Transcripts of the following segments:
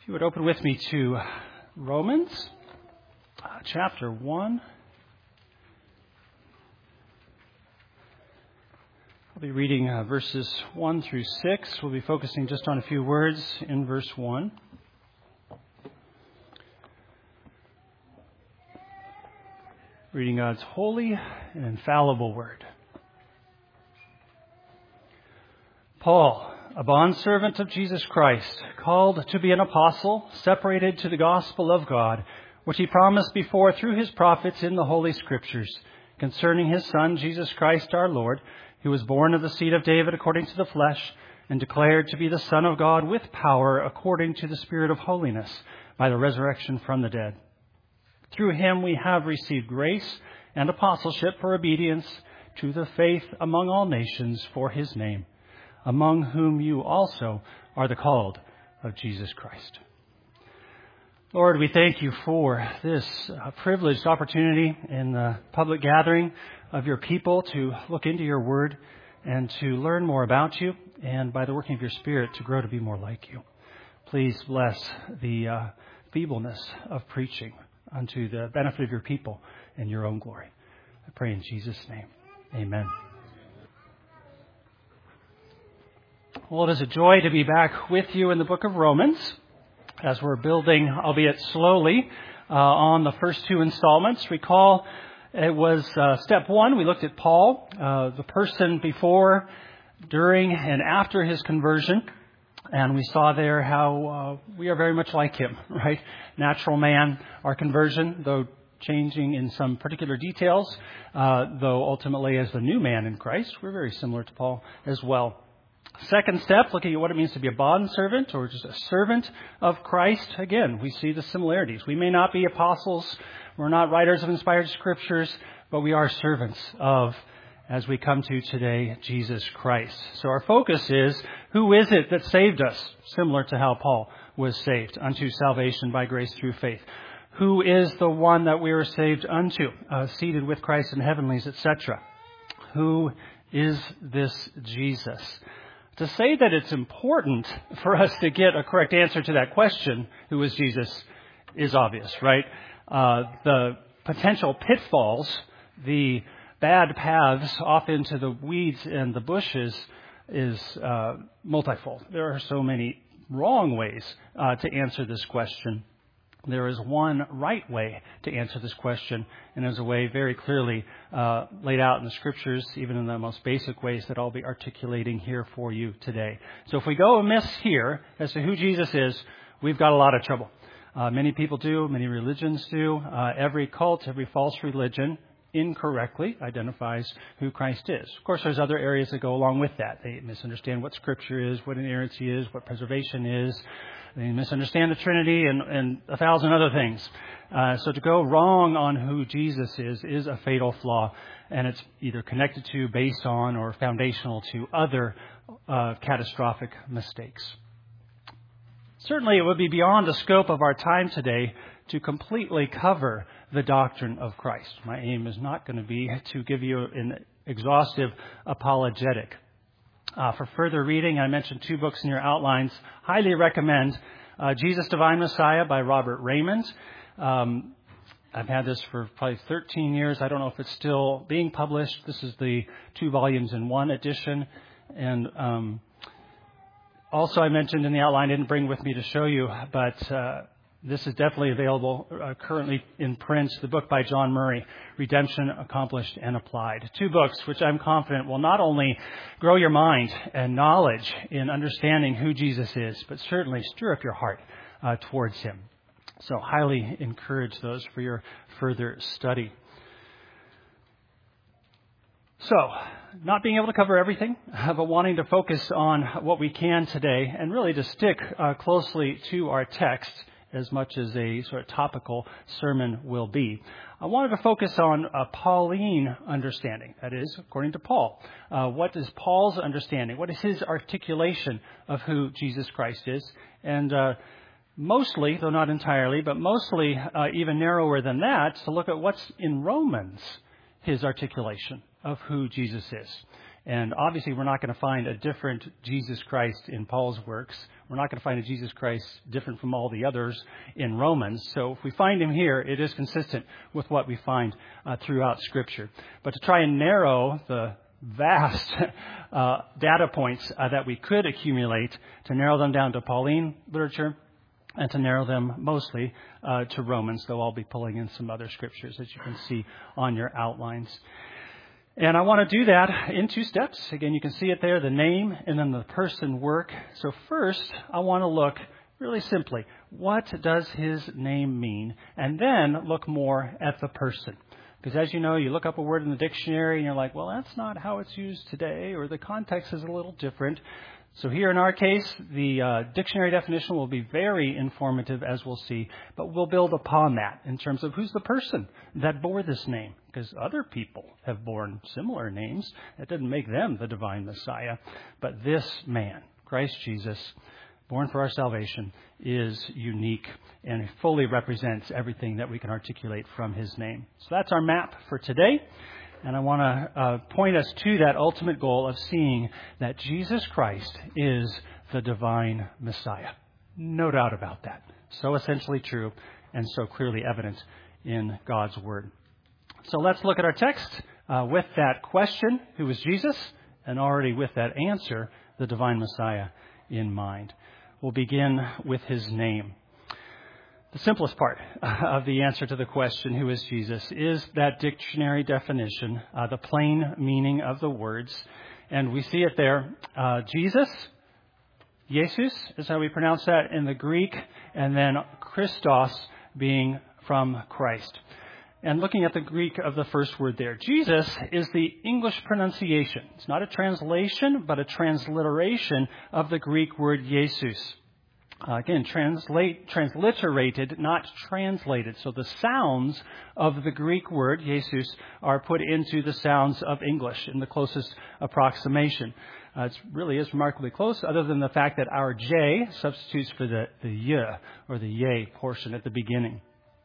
If you would open with me to Romans chapter 1. I'll be reading verses 1 through 6. We'll be focusing just on a few words in verse 1. Reading God's holy and infallible word. Paul, a bondservant of Jesus Christ, called to be an apostle, separated to the gospel of God, which he promised before through his prophets in the Holy Scriptures, concerning his Son, Jesus Christ our Lord, who was born of the seed of David according to the flesh, and declared to be the Son of God with power according to the Spirit of holiness, by the resurrection from the dead. Through him we have received grace and apostleship for obedience to the faith among all nations for his name, among whom you also are the called of Jesus Christ. Lord, we thank you for this privileged opportunity in the public gathering of your people to look into your word and to learn more about you, and by the working of your Spirit to grow to be more like you. Please bless the feebleness of preaching unto the benefit of your people and your own glory. I pray in Jesus' name. Amen. Well, it is a joy to be back with you in the book of Romans as we're building, albeit slowly, on the first two installments. Recall it was step one. We looked at Paul, the person before, during, and after his conversion. And we saw there how we are very much like him, right? Natural man, our conversion, though changing in some particular details, though ultimately as the new man in Christ, we're very similar to Paul as well. Second step, looking at what it means to be a bondservant or just a servant of Christ. Again, we see the similarities. We may not be apostles, we're not writers of inspired scriptures, but we are servants of, as we come to today, Jesus Christ. So our focus is, who is it that saved us? Similar to how Paul was saved, unto salvation by grace through faith. Who is the one that we were saved unto, seated with Christ in heavenlies, etc.? Who is this Jesus? To say that it's important for us to get a correct answer to that question, who is Jesus, is obvious, right? The potential pitfalls, the bad paths off into the weeds and the bushes is multifold. There are so many wrong ways to answer this question. There is one right way to answer this question, and there's a way very clearly laid out in the Scriptures, even in the most basic ways that I'll be articulating here for you today. So if we go amiss here as to who Jesus is, we've got a lot of trouble. Many people do, many religions do. Every cult, every false religion incorrectly identifies who Christ is. Of course, there's other areas that go along with that. They misunderstand what Scripture is, what inerrancy is, what preservation is. They misunderstand the Trinity and 1,000 other things. So to go wrong on who Jesus is a fatal flaw, and it's either connected to, based on, or foundational to other catastrophic mistakes. Certainly, it would be beyond the scope of our time today to completely cover the doctrine of Christ. My aim is not going to be to give you an exhaustive apologetic. For further reading, I mentioned two books in your outlines. Highly recommend Jesus Divine Messiah by Robert Raymond. I've had this for probably 13 years. I don't know if it's still being published. This is the 2 volumes in 1 edition. And also I mentioned in the outline, I didn't bring with me to show you, but this is definitely available currently in print, the book by John Murray, Redemption Accomplished and Applied. 2 books which I'm confident will not only grow your mind and knowledge in understanding who Jesus is, but certainly stir up your heart towards him. So highly encourage those for your further study. So, not being able to cover everything, but wanting to focus on what we can today and really to stick closely to our text, as much as a sort of topical sermon will be. I wanted to focus on a Pauline understanding, that is, according to Paul. What is Paul's understanding? What is his articulation of who Jesus Christ is? And mostly, though not entirely, but mostly even narrower than that, to look at what's in Romans, his articulation of who Jesus is. And obviously, we're not going to find a different Jesus Christ in Paul's works. We're not going to find a Jesus Christ different from all the others in Romans. So if we find him here, it is consistent with what we find throughout Scripture. But to try and narrow the vast data points that we could accumulate, to narrow them down to Pauline literature, and to narrow them mostly to Romans, though I'll be pulling in some other scriptures, as you can see on your outlines. And I want to do that in 2 steps. Again, you can see it there, the name and then the person work. So first, I want to look really simply, what does his name mean? And then look more at the person. Because as you know, you look up a word in the dictionary and you're like, well, that's not how it's used today, or the context is a little different. So here in our case, the dictionary definition will be very informative, as we'll see, but we'll build upon that in terms of who's the person that bore this name, because other people have borne similar names. That didn't make them the divine Messiah, but this man, Christ Jesus, born for our salvation, is unique and fully represents everything that we can articulate from his name. So that's our map for today. And I want to point us to that ultimate goal of seeing that Jesus Christ is the divine Messiah. No doubt about that. So essentially true and so clearly evident in God's Word. So let's look at our text with that question, who is Jesus, and already with that answer, the divine Messiah, in mind. We'll begin with his name. The simplest part of the answer to the question, who is Jesus, is that dictionary definition, the plain meaning of the words. And we see it there. Jesus, Jesus is how we pronounce that in the Greek, and then Christos being from Christ. And looking at the Greek of the first word there, Jesus is the English pronunciation. It's not a translation, but a transliteration of the Greek word Jesus. Again, transliterated, not translated. So the sounds of the Greek word, Jesus, are put into the sounds of English in the closest approximation. It really is remarkably close, other than the fact that our J substitutes for the Y, or the Yea portion at the beginning.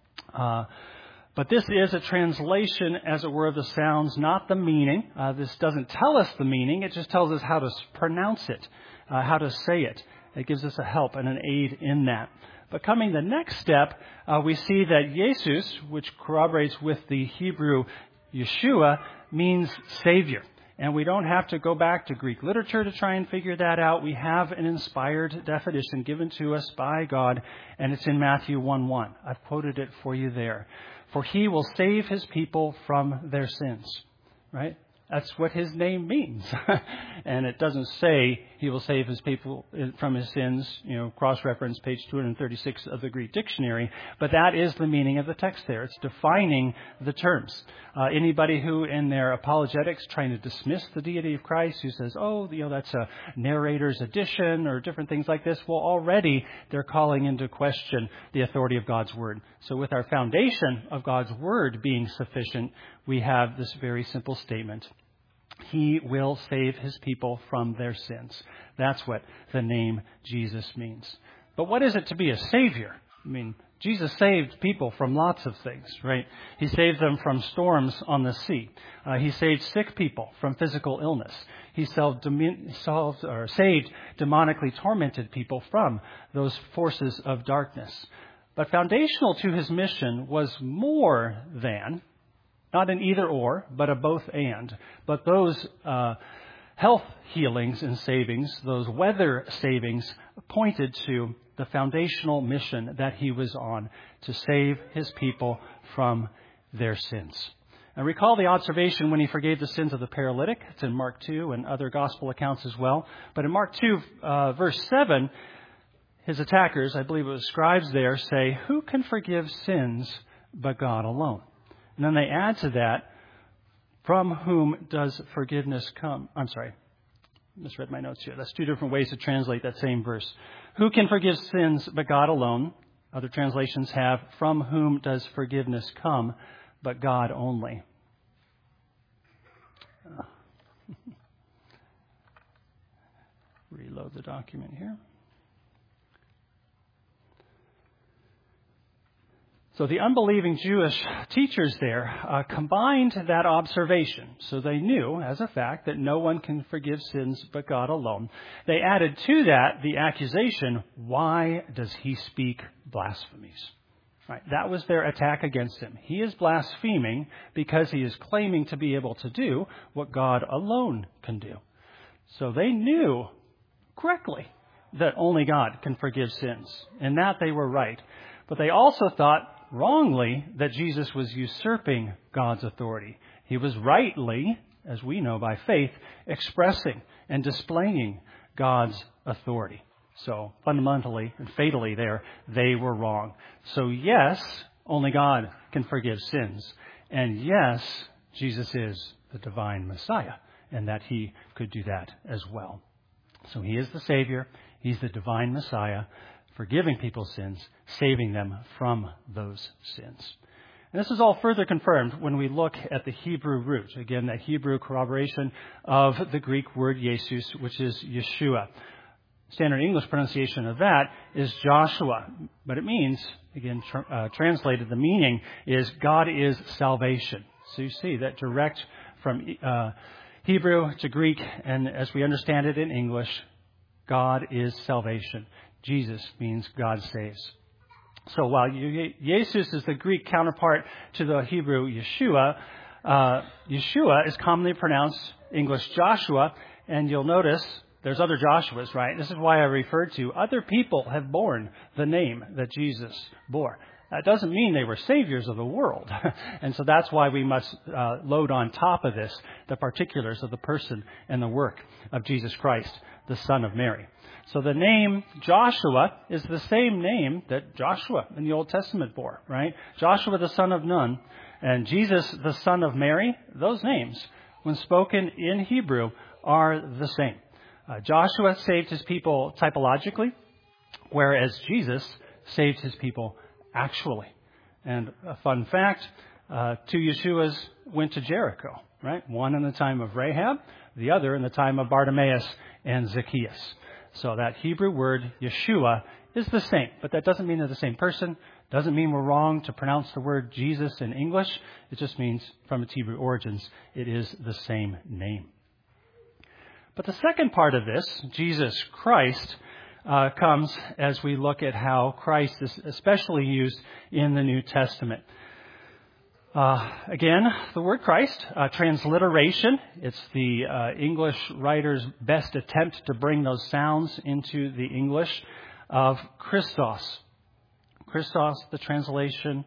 But this is a translation, as it were, of the sounds, not the meaning. This doesn't tell us the meaning. It just tells us how to pronounce it, how to say it. It gives us a help and an aid in that. But coming the next step, we see that Jesus, which corroborates with the Hebrew Yeshua, means Savior. And we don't have to go back to Greek literature to try and figure that out. We have an inspired definition given to us by God, and it's in Matthew 1:1. I've quoted it for you there. For he will save his people from their sins. Right? That's what his name means. And it doesn't say he will save his people from his sins, cross-reference page 236 of the Greek dictionary. But that is the meaning of the text there. It's defining the terms. Anybody who in their apologetics trying to dismiss the deity of Christ, who says, that's a narrator's addition or different things like this, well, already they're calling into question the authority of God's Word. So with our foundation of God's Word being sufficient, we have this very simple statement. He will save his people from their sins. That's what the name Jesus means. But what is it to be a Savior? I mean, Jesus saved people from lots of things, right? He saved them from storms on the sea. He saved sick people from physical illness. He saved demonically tormented people from those forces of darkness. But foundational to his mission was more than, not an either or, but a both and. But those health healings and savings, those weather savings, pointed to the foundational mission that he was on, to save his people from their sins. And recall the observation when he forgave the sins of the paralytic. It's in Mark 2 and other gospel accounts as well. But in Mark 2, verse 7, his attackers, I believe it was scribes there, say, "Who can forgive sins but God alone?" And then they add to that, "From whom does forgiveness come?" I'm sorry, misread my notes here. That's two different ways to translate that same verse. Who can forgive sins but God alone? Other translations have, "From whom does forgiveness come but God only?" Reload the document here. So the unbelieving Jewish teachers there combined that observation. So they knew, as a fact, that no one can forgive sins but God alone. They added to that the accusation, why does he speak blasphemies? Right, that was their attack against him. He is blaspheming because he is claiming to be able to do what God alone can do. So they knew correctly that only God can forgive sins. In that they were right. But they also thought wrongly that Jesus was usurping God's authority. He was rightly, as we know by faith, expressing and displaying God's authority. So fundamentally and fatally there, they were wrong. So yes, only God can forgive sins. And yes, Jesus is the divine Messiah, and that he could do that as well. So he is the Savior. He's the divine Messiah, forgiving people's sins, saving them from those sins. And this is all further confirmed when we look at the Hebrew root. Again, that Hebrew corroboration of the Greek word Jesus, which is Yeshua. Standard English pronunciation of that is Joshua. But it means, again, translated, the meaning is God is salvation. So you see that direct from Hebrew to Greek, and as we understand it in English, God is salvation. Jesus means God saves. So while Jesus is the Greek counterpart to the Hebrew Yeshua, Yeshua is commonly pronounced English Joshua, and you'll notice there's other Joshuas, right? This is why I referred to other people have borne the name that Jesus bore. That doesn't mean they were saviors of the world. And so that's why we must load on top of this the particulars of the person and the work of Jesus Christ, the Son of Mary. So the name Joshua is the same name that Joshua in the Old Testament bore, right? Joshua, the son of Nun, and Jesus, the son of Mary, those names, when spoken in Hebrew, are the same. Joshua saved his people typologically, whereas Jesus saved his people actually. And a fun fact, two Yeshuas went to Jericho, right? One in the time of Rahab, the other in the time of Bartimaeus and Zacchaeus. So that Hebrew word, Yeshua, is the same, but that doesn't mean they're the same person. Doesn't mean we're wrong to pronounce the word Jesus in English. It just means from its Hebrew origins, it is the same name. But the second part of this, Jesus Christ, comes as we look at how Christ is especially used in the New Testament. Again, the word Christ, transliteration. It's the English writer's best attempt to bring those sounds into the English of Christos. Christos, the transliteration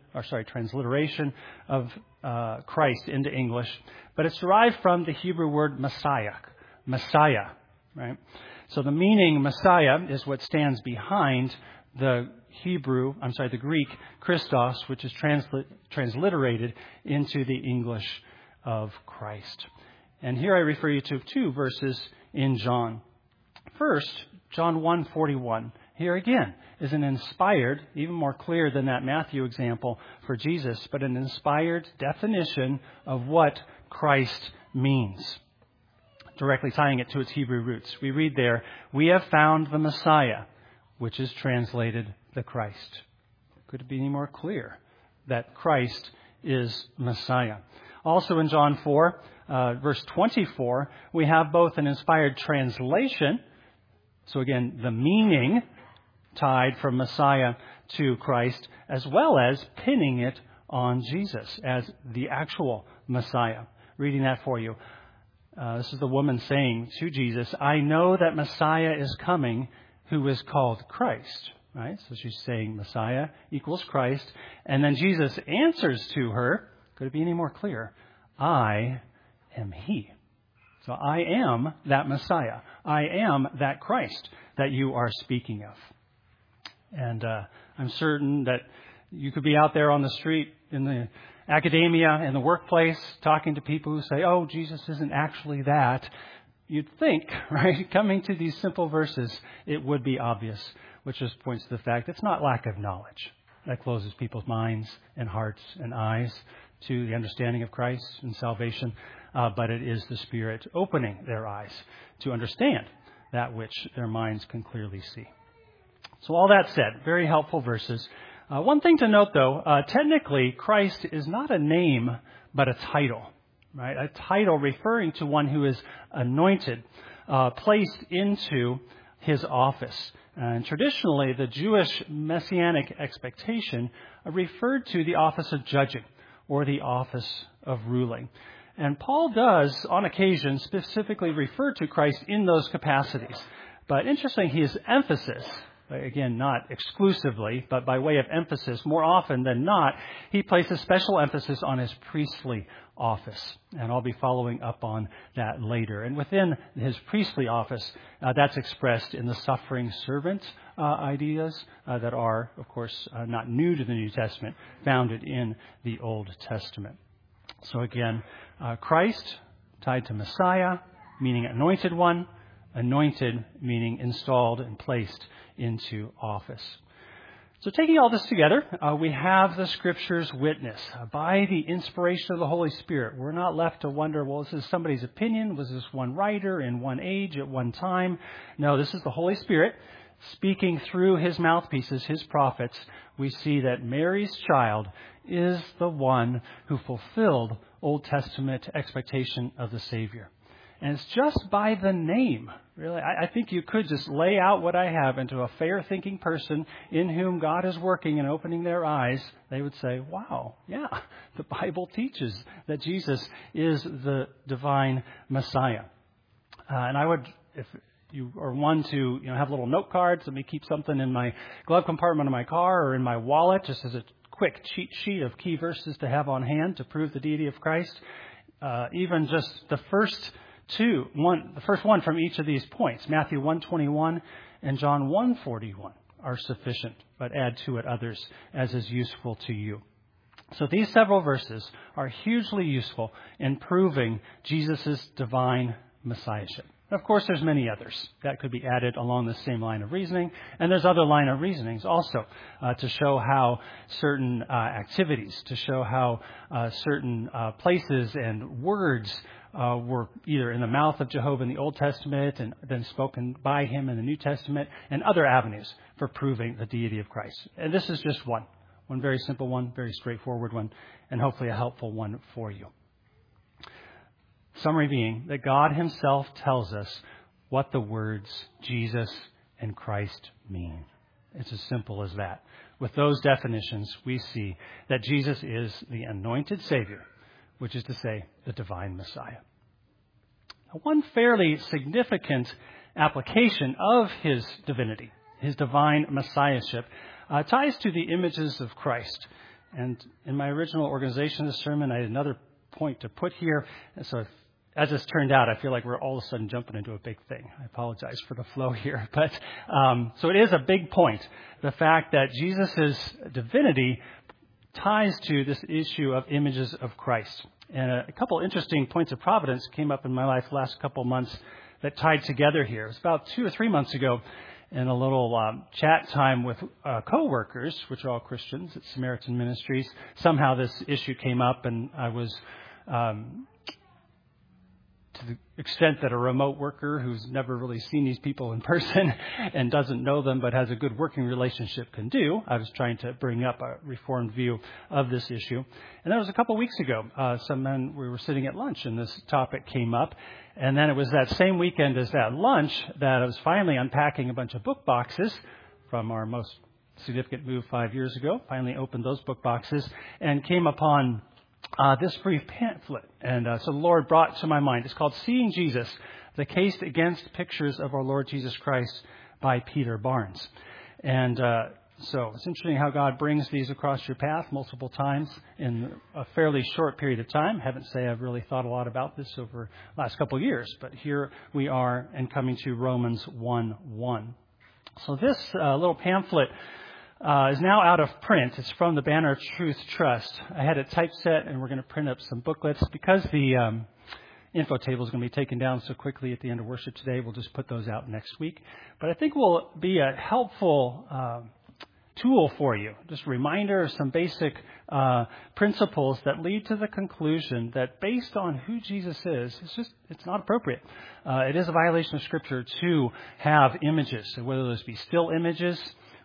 of Christ into English. But it's derived from the Hebrew word Messiah, right? So the meaning Messiah is what stands behind the Greek Christos, which is transliterated into the English of Christ. And here I refer you to two verses in John. First, John 1:41. Here again is an inspired, even more clear than that Matthew example for Jesus, but an inspired definition of what Christ means, directly tying it to its Hebrew roots. We read there, "We have found the Messiah," which is translated the Christ. Could it be any more clear that Christ is Messiah? Also in John 4, verse 24, we have both an inspired translation, so again, the meaning tied from Messiah to Christ, as well as pinning it on Jesus as the actual Messiah. Reading that for you. This is the woman saying to Jesus, "I know that Messiah is coming, who is called Christ." Right? So she's saying Messiah equals Christ. And then Jesus answers to her, could it be any more clear? "I am He." So I am that Messiah. I am that Christ that you are speaking of. And I'm certain that you could be out there on the street, in the academia, in the workplace, talking to people who say, "Oh, Jesus isn't actually that." You'd think, right, coming to these simple verses, it would be obvious, which just points to the fact it's not lack of knowledge that closes people's minds and hearts and eyes to the understanding of Christ and salvation, but it is the Spirit opening their eyes to understand that which their minds can clearly see. So all that said, very helpful verses. One thing to note, though, technically, Christ is not a name, but a title, right? A title referring to one who is anointed, placed into his office. And traditionally, the Jewish messianic expectation referred to the office of judging or the office of ruling. And Paul does, on occasion, specifically refer to Christ in those capacities. But interesting, his emphasis, again, not exclusively, but by way of emphasis, more often than not, he places special emphasis on his priestly office. And I'll be following up on that later. And within his priestly office, that's expressed in the suffering servant ideas that are, of course, not new to the New Testament, founded in the Old Testament. So again, Christ tied to Messiah, meaning anointed one, anointed meaning installed and placed into office. So taking all this together, we have the Scripture's witness. By the inspiration of the Holy Spirit, we're not left to wonder, well, is this somebody's opinion? Was this one writer in one age at one time? No, this is the Holy Spirit speaking through his mouthpieces, his prophets. We see that Mary's child is the one who fulfilled Old Testament expectation of the Savior. And it's just by the name, really. I think you could just lay out what I have into a fair-thinking person in whom God is working and opening their eyes. They would say, wow, yeah, the Bible teaches that Jesus is the divine Messiah. And I would, if you are one to have little note cards, let me keep something in my glove compartment of my car or in my wallet, just as a quick cheat sheet of key verses to have on hand to prove the deity of Christ. Even just the first the first one from each of these points, Matthew 1:21 and John 1:41, are sufficient, but add to it others as is useful to you. So these several verses are hugely useful in proving Jesus' divine messiahship. Of course, there's many others that could be added along the same line of reasoning, and there's other line of reasonings also to show how certain activities, to show how certain places and words were either in the mouth of Jehovah in the Old Testament and then spoken by him in the New Testament, and other avenues for proving the deity of Christ. And this is just one very simple one, very straightforward one, and hopefully a helpful one for you. Summary being that God himself tells us what the words Jesus and Christ mean. It's as simple as that. With those definitions, we see that Jesus is the anointed Savior, which is to say, the divine Messiah. Now, one fairly significant application of his divinity, his divine messiahship, ties to the images of Christ. And in my original organization of the sermon, I had another point to put here. And so as it's turned out, I feel like we're all of a sudden jumping into a big thing. I apologize for the flow here. But so it is a big point, the fact that Jesus' divinity ties to this issue of images of Christ. And a couple interesting points of providence came up in my life the last couple months that tied together here. It was about 2 or 3 months ago in a little chat time with co-workers, which are all Christians at Samaritan Ministries. Somehow this issue came up, and I was to the extent that a remote worker who's never really seen these people in person and doesn't know them but has a good working relationship can do. I was trying to bring up a reformed view of this issue. And that was a couple weeks ago. We were sitting at lunch and this topic came up. And then it was that same weekend as that lunch that I was finally unpacking a bunch of book boxes from our most significant move 5 years ago. Finally opened those book boxes and came upon this brief pamphlet. And so the Lord brought to my mind, it's called Seeing Jesus, the Case Against Pictures of Our Lord Jesus Christ by Peter Barnes. And so it's interesting how God brings these across your path multiple times in a fairly short period of time. I haven't say I've really thought a lot about this over the last couple of years, but here we are and coming to Romans 1:1. So this little pamphlet is now out of print. It's from the Banner of Truth Trust. I had it typeset, and we're going to print up some booklets. Because the info table is going to be taken down so quickly at the end of worship today, we'll just put those out next week. But I think will be a helpful tool for you. Just a reminder of some basic principles that lead to the conclusion that based on who Jesus is, it's not appropriate. It is a violation of Scripture to have images, so whether those be still images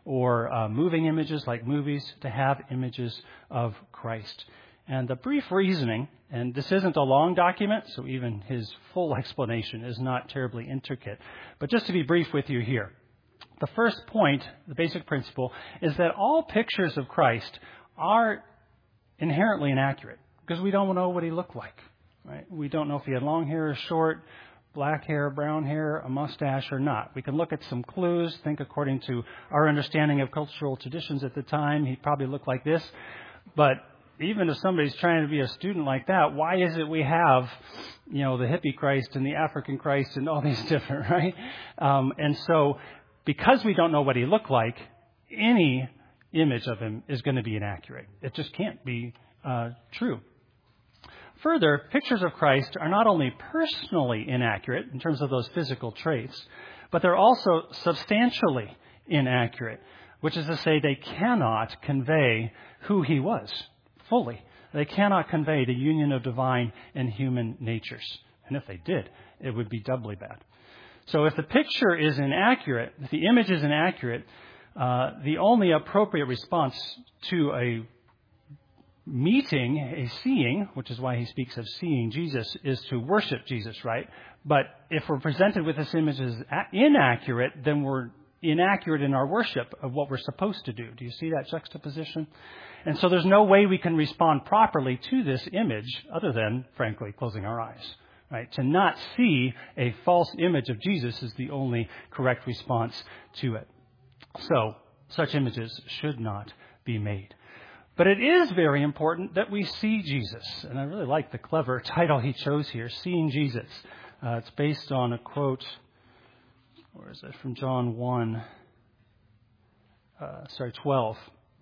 or moving images like movies to have images of Christ. And the brief reasoning, and this isn't a long document, so even his full explanation is not terribly intricate, but just to be brief with you here. The first point, the basic principle, is that all pictures of Christ are inherently inaccurate because we don't know what he looked like. Right? We don't know if he had long hair or short, black hair, brown hair, a mustache or not. We can look at some clues, think according to our understanding of cultural traditions at the time, he probably looked like this. But even if somebody's trying to be a student like that, why is it we have, the hippie Christ and the African Christ and all these different, right? And so because we don't know what he looked like, any image of him is going to be inaccurate. It just can't be true. Further, pictures of Christ are not only personally inaccurate in terms of those physical traits, but they're also substantially inaccurate, which is to say they cannot convey who he was fully. They cannot convey the union of divine and human natures. And if they did, it would be doubly bad. So if the picture is inaccurate, if the image is inaccurate, the only appropriate response to a meeting, a seeing, which is why he speaks of seeing Jesus, is to worship Jesus, right? But if we're presented with this image as inaccurate, then we're inaccurate in our worship of what we're supposed to do. Do you see that juxtaposition? And so there's no way we can respond properly to this image other than, frankly, closing our eyes. Right? To not see a false image of Jesus is the only correct response to it. So, such images should not be made. But it is very important that we see Jesus. And I really like the clever title he chose here, Seeing Jesus. It's based on a quote, where is it, from John 12.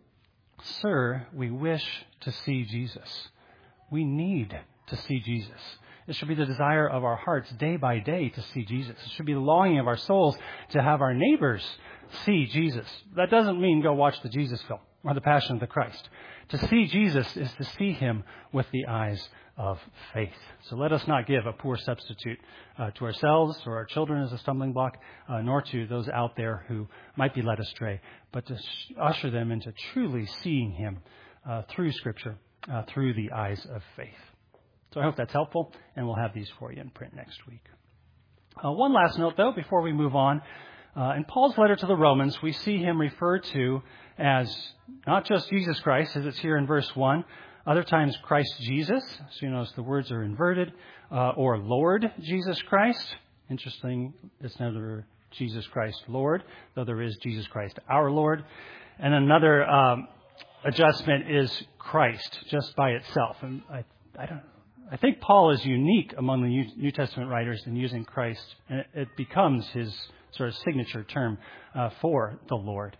Sir, we wish to see Jesus. We need to see Jesus. It should be the desire of our hearts day by day to see Jesus. It should be the longing of our souls to have our neighbors see Jesus. That doesn't mean go watch the Jesus film or the Passion of the Christ. To see Jesus is to see him with the eyes of faith. So let us not give a poor substitute to ourselves or our children as a stumbling block, nor to those out there who might be led astray, but to usher them into truly seeing him through Scripture, through the eyes of faith. So I hope that's helpful, and we'll have these for you in print next week. One last note, though, before we move on. In Paul's letter to the Romans, we see him referred to as not just Jesus Christ, as it's here in verse 1, other times Christ Jesus, so you notice the words are inverted, or Lord Jesus Christ. Interesting, it's never Jesus Christ Lord, though there is Jesus Christ our Lord. And another adjustment is Christ, just by itself. And I think Paul is unique among the New Testament writers in using Christ, and it becomes his sort of signature term for the Lord.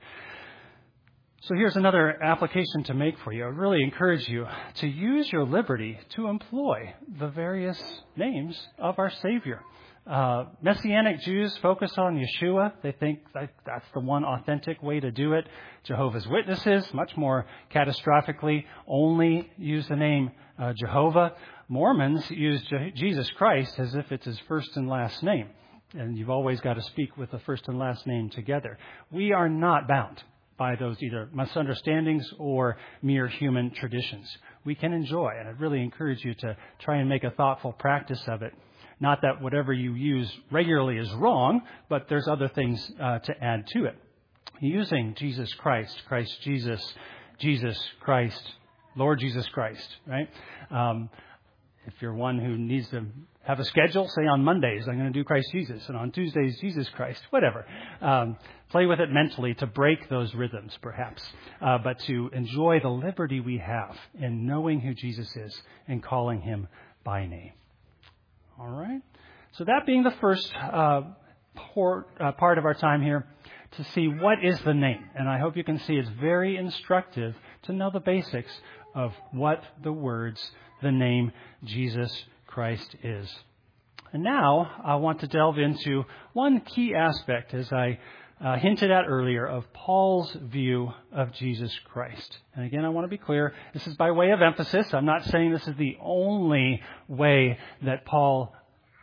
So here's another application to make for you. I really encourage you to use your liberty to employ the various names of our Savior. Messianic Jews focus on Yeshua. They think that's the one authentic way to do it. Jehovah's Witnesses, much more catastrophically, only use the name Jehovah. Mormons use Jesus Christ as if it's his first and last name. And you've always got to speak with the first and last name together. We are not bound by those either misunderstandings or mere human traditions. We can enjoy, and I'd really encourage you to try and make a thoughtful practice of it. Not that whatever you use regularly is wrong, but there's other things to add to it. Using Jesus Christ, Christ Jesus, Jesus Christ, Lord Jesus Christ, right? If you're one who needs to have a schedule, say on Mondays, I'm going to do Christ Jesus, and on Tuesdays, Jesus Christ, whatever. Play with it mentally to break those rhythms, perhaps, but to enjoy the liberty we have in knowing who Jesus is and calling him by name. All right? So that being the first part of our time here, to see what is the name. And I hope you can see it's very instructive to know the basics of what the words, the name Jesus Christ is. And now I want to delve into one key aspect, as I hinted at earlier, of Paul's view of Jesus Christ. And again, I want to be clear, this is by way of emphasis. I'm not saying this is the only way that Paul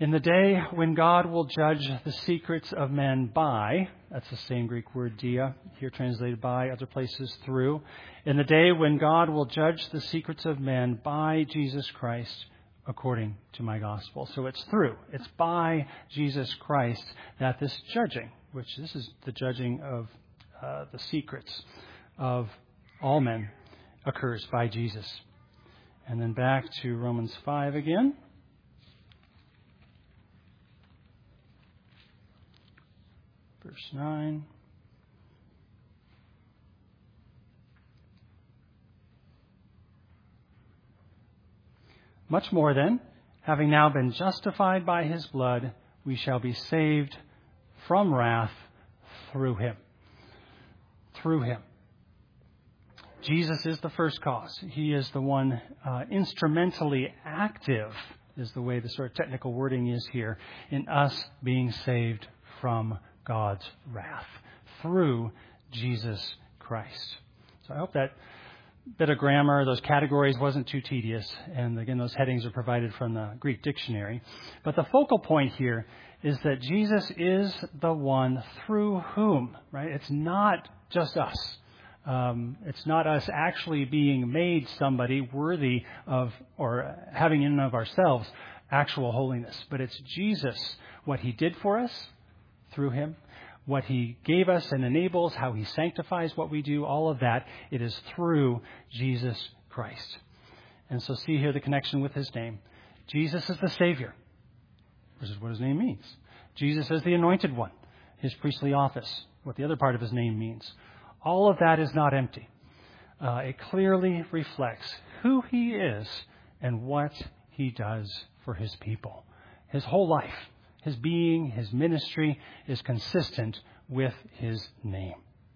In the day when God will judge the secrets of men by, that's the same Greek word dia, here translated by, other places through. In the day when God will judge the secrets of men by Jesus Christ, according to my gospel. So it's through, it's by Jesus Christ that this judging, which this is the judging of the secrets of all men, occurs by Jesus. And then back to Romans 5 again. Verse 9. Much more then, having now been justified by his blood, we shall be saved from wrath through him. Through him. Jesus is the first cause. He is the one instrumentally active, is the way the sort of technical wording is here, in us being saved from God's wrath through Jesus Christ. So I hope that bit of grammar, those categories wasn't too tedious. And again, those headings are provided from the Greek dictionary. But the focal point here is that Jesus is the one through whom, right? It's not just us. It's not us actually being made somebody worthy of or having in and of ourselves actual holiness. But it's Jesus, what he did for us through him, what he gave us and enables, how he sanctifies what we do, all of that, it is through Jesus Christ. And so see here the connection with his name. Jesus is the Savior. This is what his name means. Jesus is the Anointed One, his priestly office, what the other part of his name means. All of that is not empty. It clearly reflects who he is and what he does for his people. His whole life, his being, his ministry is consistent with his name.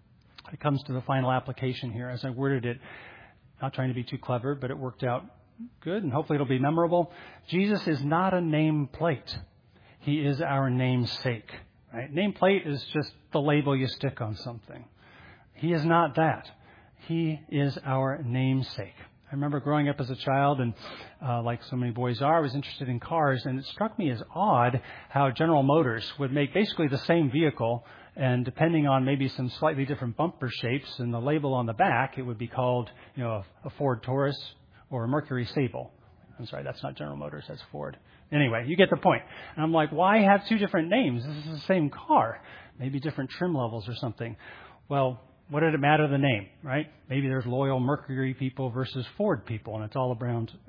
It comes to the final application here as I worded it, not trying to be too clever, but it worked out good and hopefully it'll be memorable. Jesus is not a nameplate. He is our namesake. Right? Nameplate is just the label you stick on something. He is not that. He is our namesake. I remember growing up as a child, and like so many boys are, I was interested in cars, and it struck me as odd how General Motors would make basically the same vehicle, and depending on maybe some slightly different bumper shapes and the label on the back, it would be called, a Ford Taurus or a Mercury Sable. I'm sorry, that's not General Motors, that's Ford. Anyway, you get the point. And I'm like, why have two different names? This is the same car. Maybe different trim levels or something. Well, what did it matter the name, right? Maybe there's loyal Mercury people versus Ford people, and it's all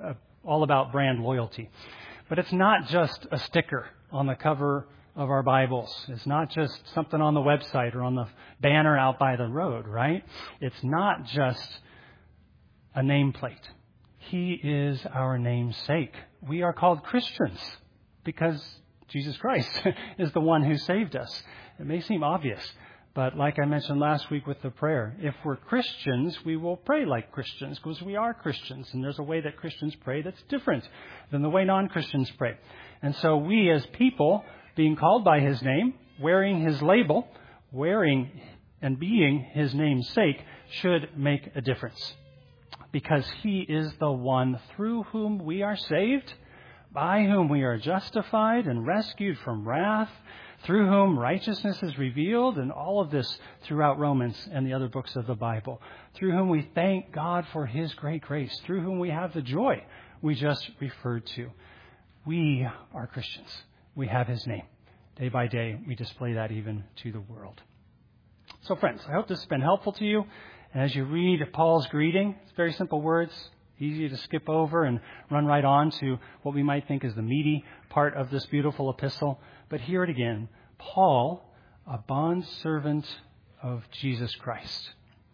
about brand loyalty. But it's not just a sticker on the cover of our Bibles. It's not just something on the website or on the banner out by the road, right? It's not just a nameplate. He is our namesake. We are called Christians because Jesus Christ is the one who saved us. It may seem obvious, but like I mentioned last week with the prayer, if we're Christians, we will pray like Christians because we are Christians. And there's a way that Christians pray that's different than the way non-Christians pray. And so we as people, being called by his name, wearing his label, wearing and being his name's sake, should make a difference. Because he is the one through whom we are saved, by whom we are justified and rescued from wrath, through whom righteousness is revealed, and all of this throughout Romans and the other books of the Bible, through whom we thank God for his great grace, through whom we have the joy we just referred to. We are Christians. We have his name. Day by day, we display that even to the world. So friends, I hope this has been helpful to you. And as you read Paul's greeting, it's very simple words, easy to skip over and run right on to what we might think is the meaty part of this beautiful epistle. But hear it again. Paul, a bondservant of Jesus Christ.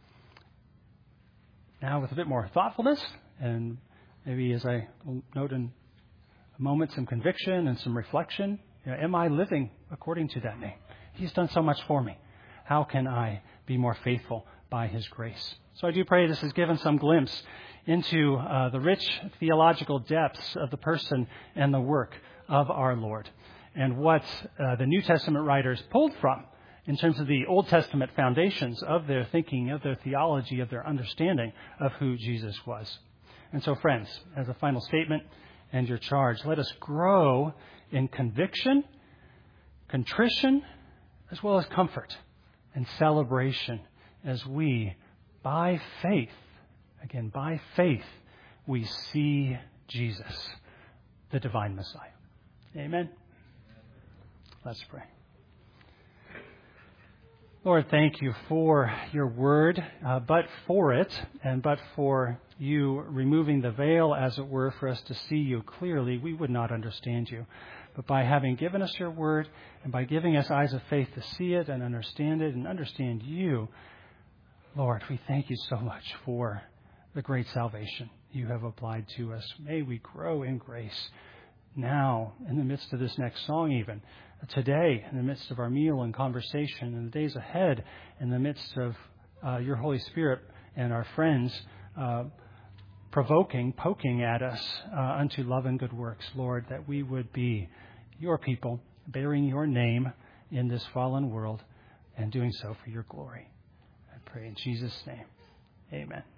Now with a bit more thoughtfulness, and maybe as I will note in a moment, some conviction and some reflection. Am I living according to that name? He's done so much for me. How can I be more faithful by his grace? So I do pray this has given some glimpse into the rich theological depths of the person and the work of our Lord, and what the New Testament writers pulled from in terms of the Old Testament foundations of their thinking, of their theology, of their understanding of who Jesus was. And so, friends, as a final statement and your charge, let us grow in conviction, contrition, as well as comfort and celebration as we, by faith, again, by faith, we see Jesus, the divine Messiah. Amen. Let's pray. Lord, thank you for your word, but for it, and but for you removing the veil, as it were, for us to see you clearly, we would not understand you. But by having given us your word, and by giving us eyes of faith to see it and understand you, Lord, we thank you so much for the great salvation you have applied to us. May we grow in grace now, in the midst of this next song even, today, in the midst of our meal and conversation, in the days ahead, in the midst of your Holy Spirit and our friends poking at us unto love and good works, Lord, that we would be your people, bearing your name in this fallen world and doing so for your glory. I pray in Jesus' name. Amen.